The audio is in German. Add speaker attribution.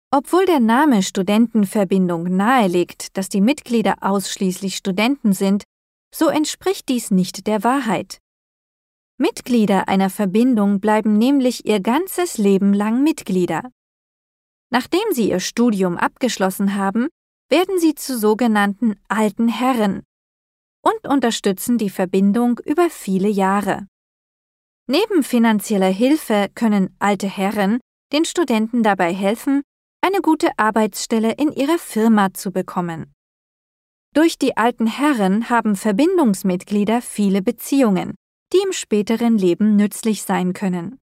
Speaker 1: Obwohl der Name Studentenverbindung nahelegt, dass die Mitglieder ausschließlich Studenten sind, so entspricht dies nicht der Wahrheit. Mitglieder einer Verbindung bleiben nämlich ihr ganzes Leben lang Mitglieder. Nachdem sie ihr Studium abgeschlossen haben, werden sie zu sogenannten alten Herren und unterstützen die Verbindung über viele Jahre. Neben finanzieller Hilfe können alte Herren den Studenten dabei helfen, eine gute Arbeitsstelle in ihrer Firma zu bekommen. Durch die alten Herren haben Verbindungsmitglieder viele Beziehungen, die im späteren Leben nützlich sein können.